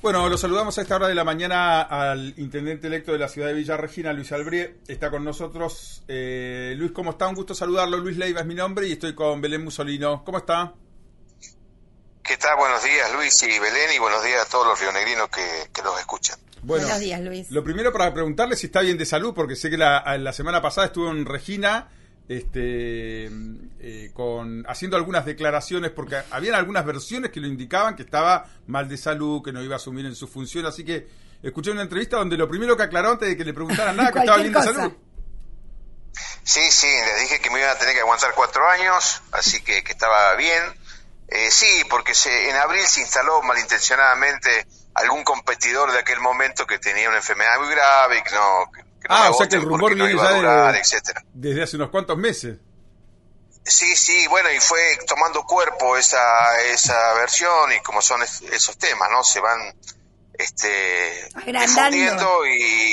Bueno, lo saludamos a esta hora de la mañana al intendente electo de la ciudad de Villa Regina, Luis Albrie. Está con nosotros. Luis, ¿cómo está? Un gusto saludarlo. Luis Leiva es mi nombre y estoy con Belén Musolino. ¿Cómo está? ¿Qué tal? Buenos días, Luis y Belén, y buenos días a todos los rionegrinos que los escuchan. Bueno, buenos días, Luis. Lo primero para preguntarle si está bien de salud, porque sé que la semana pasada estuvo en Regina haciendo algunas declaraciones, porque habían algunas versiones que lo indicaban que estaba mal de salud, que no iba a asumir en su función, así que escuché una entrevista donde lo primero que aclaró antes de que le preguntaran nada, que estaba bien de salud. Sí, les dije que me iban a tener que aguantar 4 años, así que estaba bien. Sí, porque en abril se instaló malintencionadamente algún competidor de aquel momento que tenía una enfermedad muy grave y que no o sea que el rumor viene ya desde hace unos cuantos meses. Sí, bueno, y fue tomando cuerpo esa versión, y como son esos temas, ¿no? Se van difundiendo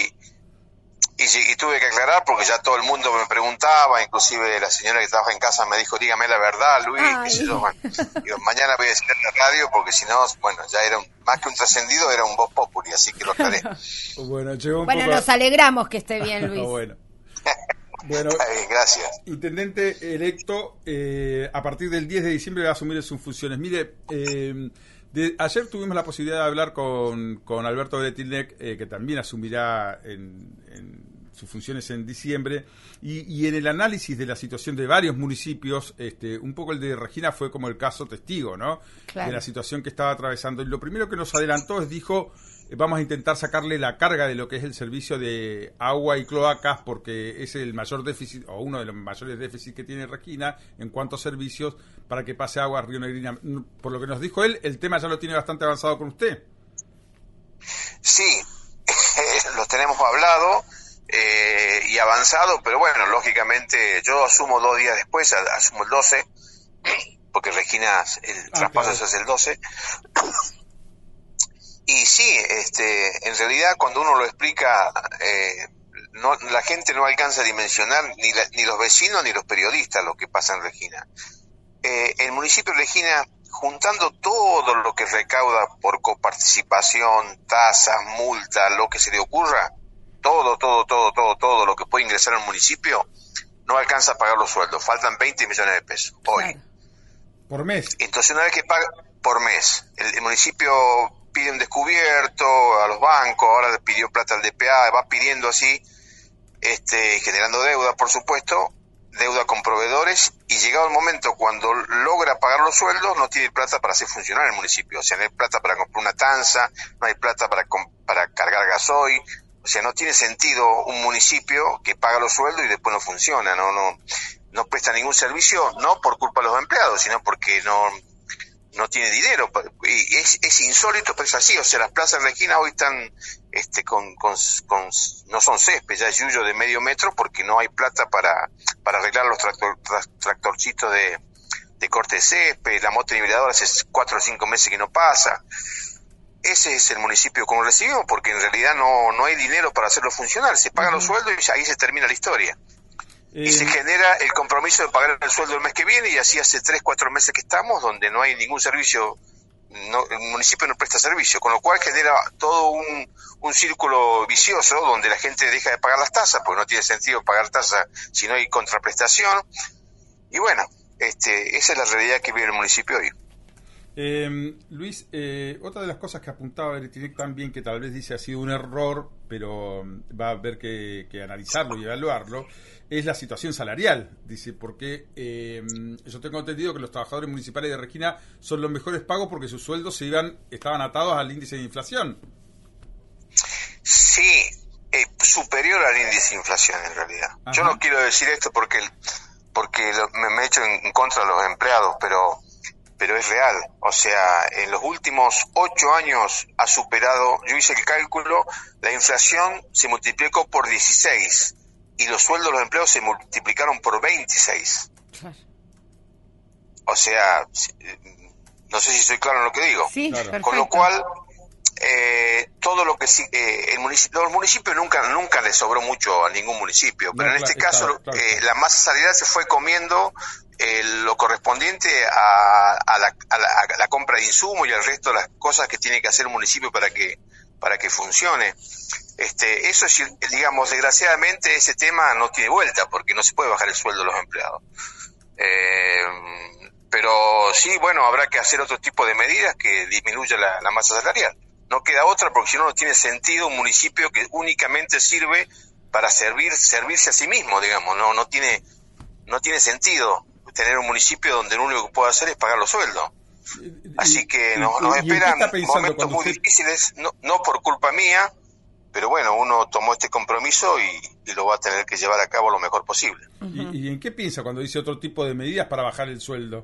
y tuve que aclarar porque ya todo el mundo me preguntaba, inclusive la señora que trabaja en casa me dijo, dígame la verdad, Luis, qué sé yo, bueno, digo, mañana voy a decir en la radio porque si no, bueno, ya era más que un trascendido, era un voz populi, así que lo aclaré. Bueno, nos alegramos que esté bien, Luis. Bueno, está bien, gracias. Intendente electo, a partir del 10 de diciembre va a asumir sus funciones. Mire, ayer tuvimos la posibilidad de hablar con Alberto Bretilnec, que también asumirá en sus funciones en diciembre, y en el análisis de la situación de varios municipios, un poco el de Regina fue como el caso testigo, ¿no? Claro. De la situación que estaba atravesando. Y lo primero que nos adelantó dijo, vamos a intentar sacarle la carga de lo que es el servicio de agua y cloacas, porque es el mayor déficit, o uno de los mayores déficits que tiene Regina en cuanto a servicios, para que pase agua a Rionegrina. Por lo que nos dijo él, el tema ya lo tiene bastante avanzado con usted. Sí, los tenemos hablado y avanzado, pero bueno, lógicamente yo asumo 2 días después, asumo el 12, porque Regina, el traspaso se hace el 12. Y sí, en realidad cuando uno lo explica, la gente no alcanza a dimensionar, ni los vecinos ni los periodistas, lo que pasa en Regina. El municipio de Regina, juntando todo lo que recauda por coparticipación, tasas, multas, lo que se le ocurra, todo lo que puede ingresar al municipio, no alcanza a pagar los sueldos. Faltan 20 millones de pesos hoy. Claro. ¿Por mes? Entonces, una vez que paga por mes, el municipio pide un descubierto a los bancos, ahora pidió plata al DPA, va pidiendo así, generando deuda, por supuesto, deuda con proveedores, y llegado el momento cuando logra pagar los sueldos, no tiene plata para hacer funcionar el municipio. O sea, no hay plata para comprar una tanza, no hay plata para cargar gasoil. O sea, no tiene sentido un municipio que paga los sueldos y después no funciona, no presta ningún servicio, no por culpa de los empleados, sino porque no tiene dinero. Y es insólito, pero es así. O sea, las plazas de Regina hoy están no son césped, ya es yuyo de medio metro, porque no hay plata para arreglar los tractorcitos de corte de césped. La moto niveladora hace 4 o 5 meses que no pasa. Ese es el municipio como recibimos, porque en realidad no hay dinero para hacerlo funcionar. Se pagan los sueldos y ahí se termina la historia. Y se genera el compromiso de pagar el sueldo el mes que viene, y así hace 3 o 4 meses que estamos, donde no hay ningún servicio, el municipio no presta servicio, con lo cual genera todo un círculo vicioso, donde la gente deja de pagar las tasas, porque no tiene sentido pagar tasas si no hay contraprestación. Y bueno, esa es la realidad que vive el municipio hoy. Luis, otra de las cosas que apuntaba Bretilnec también, que tal vez dice ha sido un error, pero va a haber que analizarlo y evaluarlo, es la situación salarial. Dice, porque yo tengo entendido que los trabajadores municipales de Regina son los mejores pagos porque sus sueldos estaban atados al índice de inflación. Sí, superior al índice de inflación en realidad. Ajá. Yo no quiero decir esto porque me echo en contra de los empleados, pero es real. O sea, en los últimos 8 años ha superado, yo hice el cálculo, la inflación se multiplicó por 16 y los sueldos de los empleados se multiplicaron por 26. O sea, no sé si soy claro en lo que digo. Sí, claro. Con lo cual, todo lo que los municipios nunca les sobró mucho a ningún municipio, pero en este caso la masa salarial se fue comiendo lo correspondiente a la compra de insumos y al resto de las cosas que tiene que hacer el municipio para que funcione. Eso es, digamos, desgraciadamente ese tema no tiene vuelta porque no se puede bajar el sueldo de los empleados. Pero sí, bueno, habrá que hacer otro tipo de medidas que disminuya la masa salarial. No queda otra porque si no tiene sentido un municipio que únicamente sirve para servirse a sí mismo, digamos. No tiene sentido tener un municipio donde lo único que puede hacer es pagar los sueldos. Así que nos esperan momentos muy difíciles, no por culpa mía, pero bueno, uno tomó este compromiso y lo va a tener que llevar a cabo lo mejor posible. ¿Y en qué piensa cuando dice otro tipo de medidas para bajar el sueldo?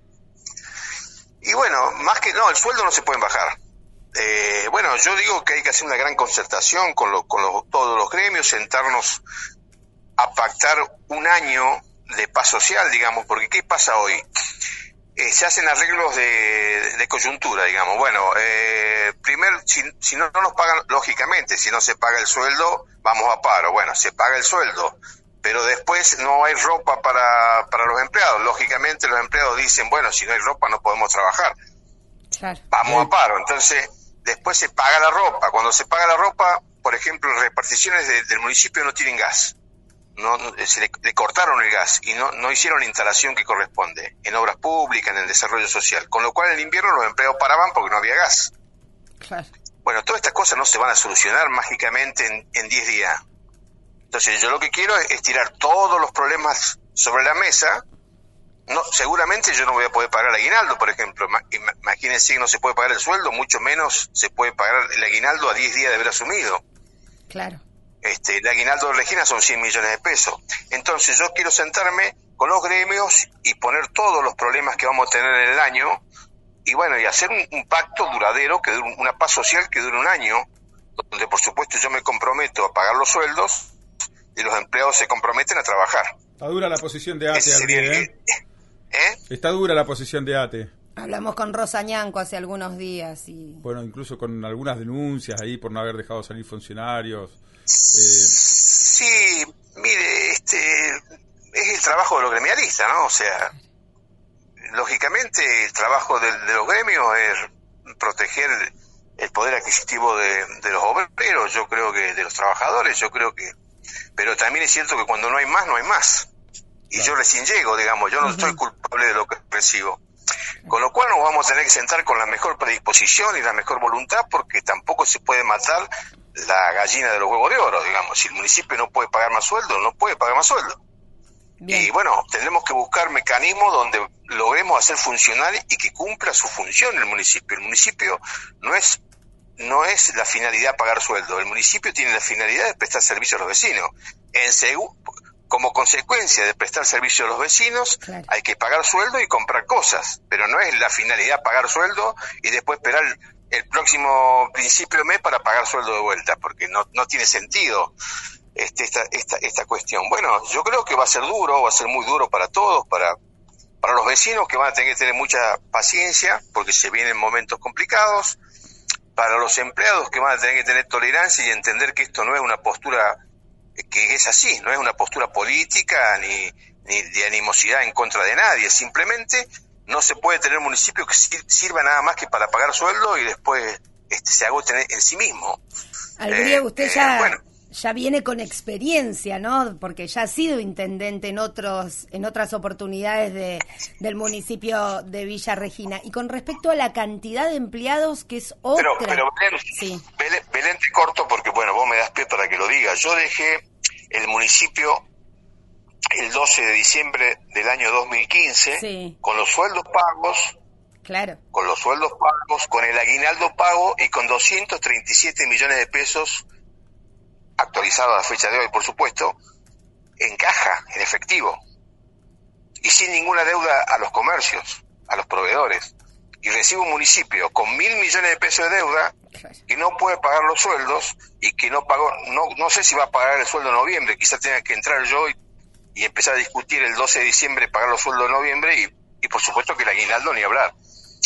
Y bueno, más que el sueldo no se pueden bajar. Bueno, yo digo que hay que hacer una gran concertación con todos los gremios, sentarnos a pactar un año de paz social, digamos, porque ¿qué pasa hoy? Se hacen arreglos de coyuntura, digamos. Bueno, primero, si no nos pagan, lógicamente, si no se paga el sueldo, vamos a paro. Bueno, se paga el sueldo, pero después no hay ropa para los empleados. Lógicamente los empleados dicen, bueno, si no hay ropa no podemos trabajar. Claro. Vamos a paro. Entonces, después se paga la ropa. Cuando se paga la ropa, por ejemplo, las reparticiones del municipio no tienen gas. Se le cortaron el gas y no hicieron la instalación que corresponde en obras públicas, en el desarrollo social, con lo cual en el invierno los empleados paraban porque no había gas. Claro. Bueno, todas estas cosas no se van a solucionar mágicamente en 10 días. Entonces yo lo que quiero es tirar todos los problemas sobre la mesa. Seguramente yo no voy a poder pagar el aguinaldo, por ejemplo. Imagínense que no se puede pagar el sueldo, mucho menos se puede pagar el aguinaldo a 10 días de haber asumido. Claro. El aguinaldo de Regina son 100 millones de pesos. Entonces yo quiero sentarme con los gremios y poner todos los problemas que vamos a tener en el año y bueno, y hacer un pacto duradero, que dure una paz social que dure un año, donde por supuesto yo me comprometo a pagar los sueldos y los empleados se comprometen a trabajar. Está dura la posición de ATE. Está dura la posición de ATE. Hablamos con Rosa Ñanco hace algunos días y... Bueno, incluso con algunas denuncias ahí por no haber dejado salir funcionarios. Sí, mire, es el trabajo de los gremialistas, ¿no? O sea, lógicamente el trabajo de los gremios es proteger el poder adquisitivo de los obreros, yo creo que de los trabajadores, pero también es cierto que cuando no hay más, no hay más. Y claro, yo recién llego, digamos, yo no estoy culpable de lo que recibo. Con lo cual nos vamos a tener que sentar con la mejor predisposición y la mejor voluntad, porque tampoco se puede matar la gallina de los huevos de oro, digamos. Si el municipio no puede pagar más sueldo, no puede pagar más sueldo. Bien. Y bueno, tendremos que buscar mecanismos donde logremos hacer funcionar y que cumpla su función el municipio. El municipio no es la finalidad pagar sueldo, el municipio tiene la finalidad de prestar servicio a los vecinos. Como consecuencia de prestar servicio a los vecinos, claro, hay que pagar sueldo y comprar cosas, pero no es la finalidad pagar sueldo y después esperar el próximo principio de mes para pagar sueldo de vuelta, porque no tiene sentido esta cuestión. Bueno, yo creo que va a ser muy duro para todos, para los vecinos, que van a tener que tener mucha paciencia porque se vienen momentos complicados, para los empleados, que van a tener que tener tolerancia y entender que esto no es una postura que es así, no es una postura política ni de animosidad en contra de nadie, simplemente no se puede tener un municipio que sirva nada más que para pagar sueldo y después se agoten en sí mismo. Albriego, usted ya viene con experiencia, ¿no? Porque ya ha sido intendente en otras oportunidades del municipio de Villa Regina. Y con respecto a la cantidad de empleados, que es otra... Pero Belén, te corto porque, bueno, vos me das pie para que lo digas. Yo dejé el municipio el 12 de diciembre del año 2015, con los sueldos pagos, claro, con el aguinaldo pago y con 237 millones de pesos actualizado a la fecha de hoy, por supuesto, en caja, en efectivo, y sin ninguna deuda a los comercios, a los proveedores. Y recibe un municipio con 1.000 millones de pesos de deuda que no puede pagar los sueldos y que no pagó, no sé si va a pagar el sueldo en noviembre, quizás tenga que entrar yo y empezar a discutir el 12 de diciembre pagar los sueldos de noviembre y por supuesto que el aguinaldo ni hablar.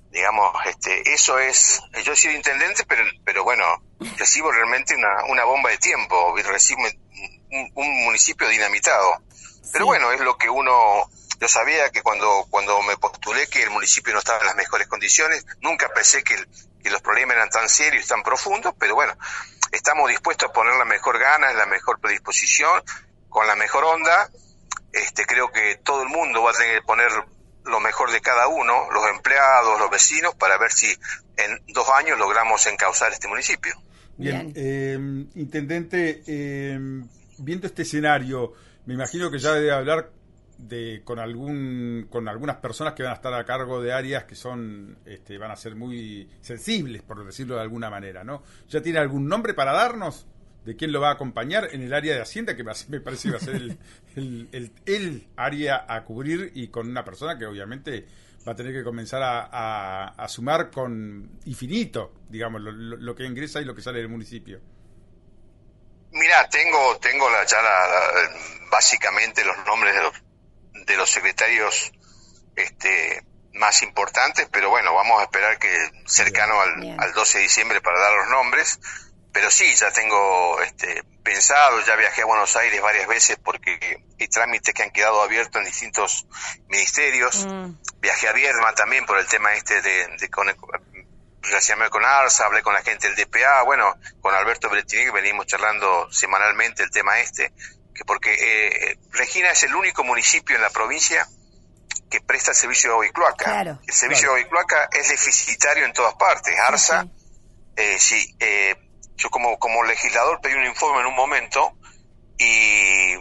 digamos, eso es, yo he sido intendente, pero bueno, recibo realmente una bomba de tiempo, recibo un municipio dinamitado. Pero bueno, es lo que yo sabía que cuando me postulé que el municipio no estaba en las mejores condiciones, nunca pensé que los problemas eran tan serios y tan profundos, pero bueno, estamos dispuestos a poner la mejor ganas, la mejor predisposición, con la mejor onda. Creo que todo el mundo va a tener que poner lo mejor de cada uno, los empleados, los vecinos, para ver si en 2 años logramos encauzar este municipio. Bien, intendente, viendo este escenario, me imagino que ya debe hablar con algunas personas que van a estar a cargo de áreas que van a ser muy sensibles, por decirlo de alguna manera, ¿no? ¿Ya tiene algún nombre para darnos de quién lo va a acompañar en el área de Hacienda, que me parece que va a ser el área a cubrir, y con una persona que obviamente va a tener que comenzar a sumar con infinito, digamos, lo que ingresa y lo que sale del municipio? Mira, tengo básicamente los nombres de los secretarios más importantes, pero bueno, vamos a esperar que cercano al 12 de diciembre para dar los nombres. Pero sí, ya tengo pensado, ya viajé a Buenos Aires varias veces porque hay trámites que han quedado abiertos en distintos ministerios. Viajé a Viedma también por el tema relacionarme con ARSA, hablé con la gente del DPA, bueno, con Alberto Bretigniec venimos charlando semanalmente el tema que porque Regina es el único municipio en la provincia que presta el servicio de agua y cloaca. Claro, el servicio de agua y cloaca es deficitario en todas partes. ARSA, yo como legislador pedí un informe en un momento y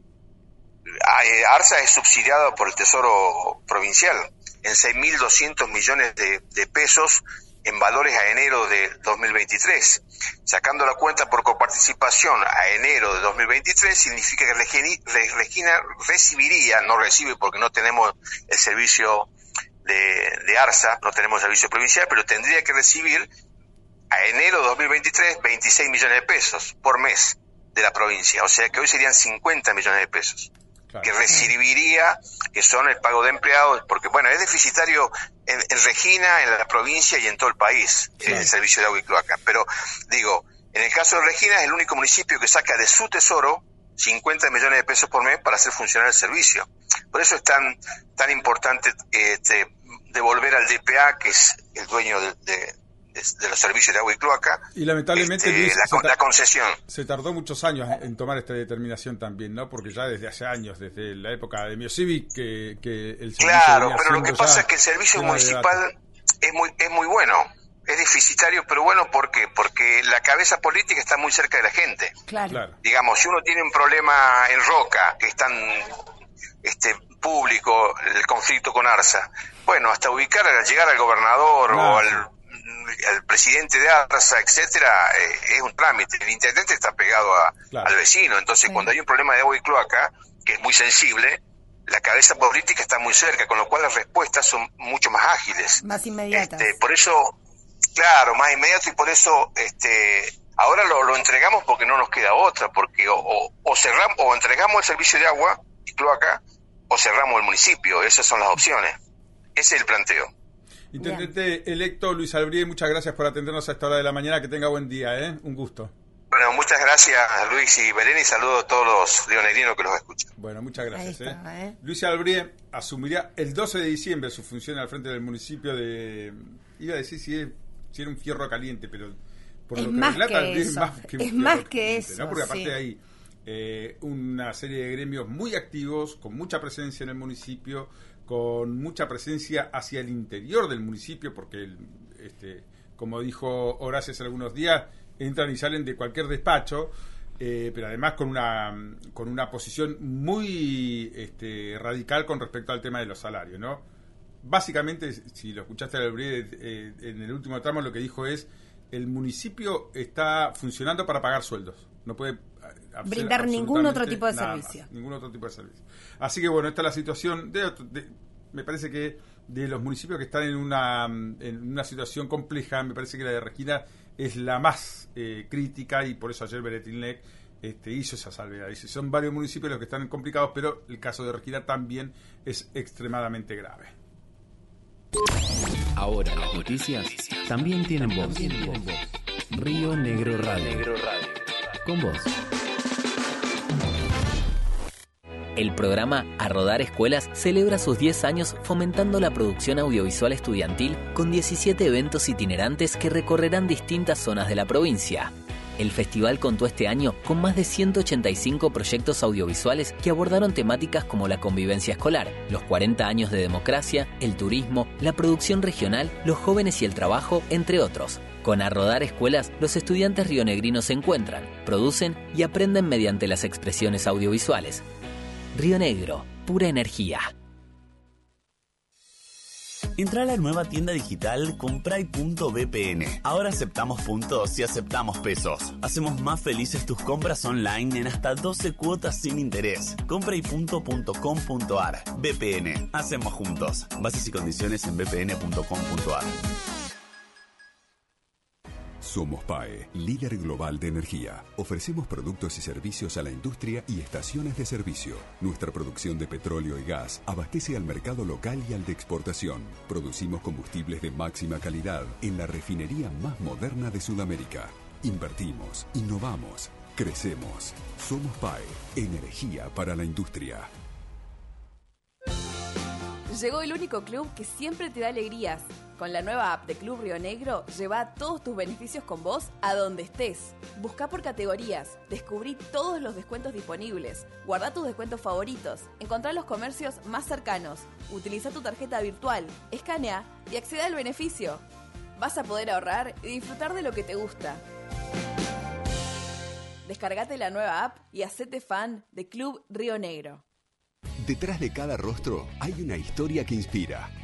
ARSA es subsidiada por el Tesoro Provincial en 6.200 millones de pesos en valores a enero de 2023. Sacando la cuenta por coparticipación a enero de 2023, significa que Regina recibiría, no recibe porque no tenemos el servicio de ARSA, no tenemos servicio provincial, pero tendría que recibir a enero de 2023 26 millones de pesos por mes de la provincia, o sea que hoy serían 50 millones de pesos. Claro. Que recibiría, que son el pago de empleados, porque bueno, es deficitario en Regina, en la provincia y en todo el país, claro, el servicio de agua y cloaca. Pero digo, en el caso de Regina es el único municipio que saca de su tesoro 50 millones de pesos por mes para hacer funcionar el servicio. Por eso es tan importante devolver al DPA, que es el dueño de los servicios de agua y cloaca, y lamentablemente Luis, la concesión. Se tardó muchos años en tomar esta determinación también, ¿no? Porque ya desde hace años, desde la época de Miocivic, que el servicio, claro, pero lo que pasa es que el servicio municipal es muy bueno, es deficitario, pero bueno, ¿por qué? Porque la cabeza política está muy cerca de la gente. Claro. Digamos, si uno tiene un problema en Roca, que es tan público el conflicto con ARSA, bueno, hasta llegar al gobernador o al presidente de ARSA, etcétera, es un trámite. El intendente está pegado al vecino, entonces cuando hay un problema de agua y cloaca, que es muy sensible, la cabeza política está muy cerca, con lo cual las respuestas son mucho más ágiles. Más inmediatas. Por eso, claro, más inmediato, y por eso ahora lo entregamos porque no nos queda otra, porque o cerramos, o entregamos el servicio de agua y cloaca, o cerramos el municipio. Esas son las opciones. Ese es el planteo. Intendente electo Luis Albrie, muchas gracias por atendernos a esta hora de la mañana. Que tenga buen día, un gusto. Bueno, muchas gracias Luis y Belén, y saludo a todos los leonerinos que los escuchan. Bueno, muchas gracias. Luis Albrie asumirá el 12 de diciembre su función al frente del municipio iba a decir si era un fierro caliente, pero por es lo que más relata que eso. es más que eso, ¿no? Porque aparte hay una serie de gremios muy activos, con mucha presencia en el municipio, con mucha presencia hacia el interior del municipio, porque como dijo Horacio hace algunos días, entran y salen de cualquier despacho, pero además con una posición muy radical con respecto al tema de los salarios, ¿no? Básicamente, si lo escuchaste al en el último tramo, lo que dijo es: el municipio está funcionando para pagar sueldos, no puede brindar ningún otro tipo de servicio. Ningún otro tipo de servicio. Así que bueno, esta es la situación me parece que de los municipios que están en una situación compleja, me parece que la de Regina es la más crítica, y por eso ayer Bretigniec hizo esa salvedad. Dice, son varios municipios los que están complicados, pero el caso de Regina también es extremadamente grave. Ahora las noticias también tienen voz. Río Negro Radio. Con vos. El programa A Rodar Escuelas celebra sus 10 años fomentando la producción audiovisual estudiantil con 17 eventos itinerantes que recorrerán distintas zonas de la provincia. El festival contó este año con más de 185 proyectos audiovisuales que abordaron temáticas como la convivencia escolar, los 40 años de democracia, el turismo, la producción regional, los jóvenes y el trabajo, entre otros. Con A Rodar Escuelas, los estudiantes rionegrinos se encuentran, producen y aprenden mediante las expresiones audiovisuales. Río Negro, pura energía. Entra a la nueva tienda digital Compray.vpn. Ahora aceptamos puntos y aceptamos pesos. Hacemos más felices tus compras online en hasta 12 cuotas sin interés. Compray.com.ar. VPN. Hacemos juntos. Bases y condiciones en vpn.com.ar. Somos PAE, líder global de energía. Ofrecemos productos y servicios a la industria y estaciones de servicio. Nuestra producción de petróleo y gas abastece al mercado local y al de exportación. Producimos combustibles de máxima calidad en la refinería más moderna de Sudamérica. Invertimos, innovamos, crecemos. Somos PAE, energía para la industria. Llegó el único club que siempre te da alegrías. Con la nueva app de Club Río Negro, lleva todos tus beneficios con vos a donde estés. Busca por categorías, descubrí todos los descuentos disponibles, guarda tus descuentos favoritos, encontrá los comercios más cercanos, utiliza tu tarjeta virtual, escanea y accede al beneficio. Vas a poder ahorrar y disfrutar de lo que te gusta. Descargate la nueva app y hacete fan de Club Río Negro. Detrás de cada rostro hay una historia que inspira.